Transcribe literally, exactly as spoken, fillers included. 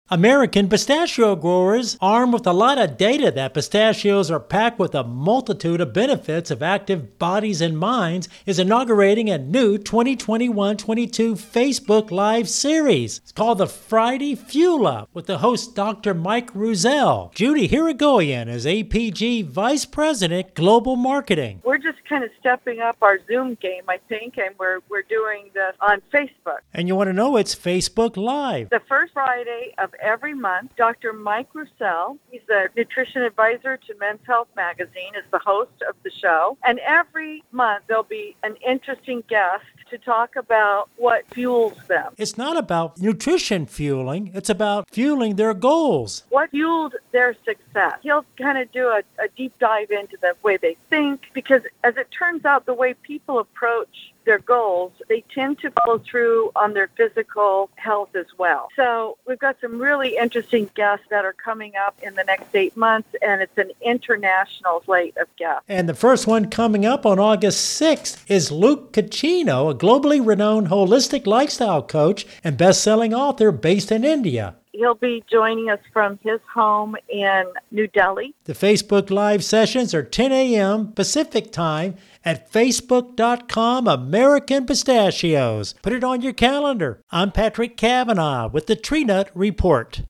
American pistachio growers, armed with a lot of data that pistachios are packed with a multitude of benefits of active bodies and minds, is inaugurating a new twenty twenty-one twenty-two Facebook Live series. It's called the Friday Fuel Up with the host Doctor Mike Ruzel. Judy Hirigoyen is A P G Vice President Global Marketing. We're just kind of stepping up our Zoom game, I think, and we're we're doing this on Facebook. And you want to know it's Facebook Live. The first Friday of every month, Doctor Mike Ruzel, he's a nutrition advisor to Men's Health Magazine, is the host of the show. And every month there'll be an interesting guest to talk about what fuels them. It's not about nutrition fueling, it's about fueling their goals. What fueled their success? He'll kind of do a, a deep dive into the way they think, because as it turns out, the way people approach their goals, they tend to follow through on their physical health as well. So we've got some really interesting guests that are coming up in the next eight months, and it's an international slate of guests. And the first one coming up on August sixth is Luke Caccino, a globally renowned holistic lifestyle coach and best-selling author based in India. He'll be joining us from his home in New Delhi. The Facebook Live sessions are ten a.m. Pacific Time at facebook dot com American Pistachios. Put it on your calendar. I'm Patrick Cavanaugh with the Tree Nut Report.